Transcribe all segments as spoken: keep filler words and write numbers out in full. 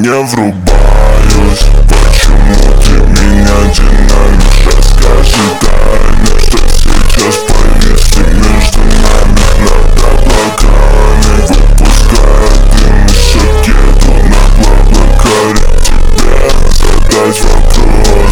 не врубаюсь. Почему ты меня динамишь? Расскажи тайны, что сейчас повисли между нами над облаками. Выпуская дым из шакету на блаблакаре. Тебе задать вопрос,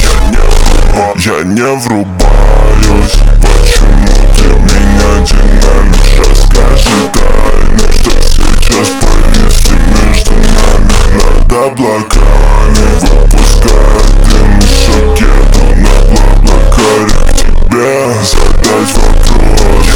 я не врубаюсь. Почему ты меня динамишь? Расскажи тайны, что сейчас повисли между нами над облаками. Выпуская дым из шакету на блаблакаре. К тебе задать вопрос,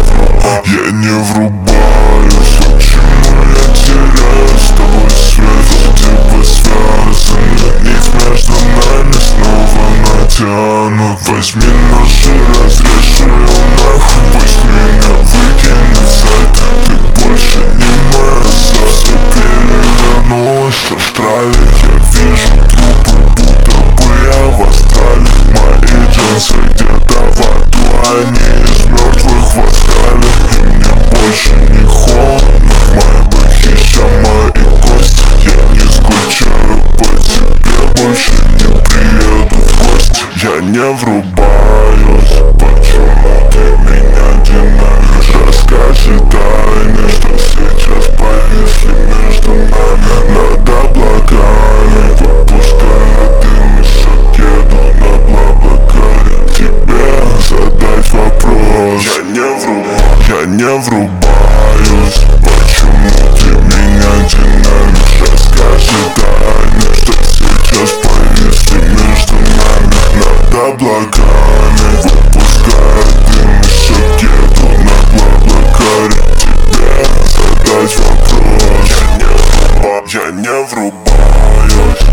я не врубаюсь. Почему я теряю с тобой связь? Вроде бы связаны, нить между нами снова натянут. Возьми ножи, разрежь ее нахуй. Пусть меня выкинет сайт. Ты больше не моя Саша. Перевернулась Австралия. Я вижу трупы, будто бы я в астрале. Мои джинсы где-то в аду, они из мертвых восстали. И мне больше не холодно в моей хища мои кости. Я не скучаю по тебе, больше не приеду в гости. Я не врубаюсь. Почему ты меня динамишь? Расскажи тайны, что сейчас повисли между нами над облаками. Выпуская дым из шакету на блаблакаре. Тебе задать вопрос, я не врубаюсь. Я не врубаюсь. Почему ты меня динамишь? Расскажи тайны, что сейчас повисли между нами над облаками. Выпуская дым из шакету на блаблакаре. Тебе задать вопрос, я не врубаюсь.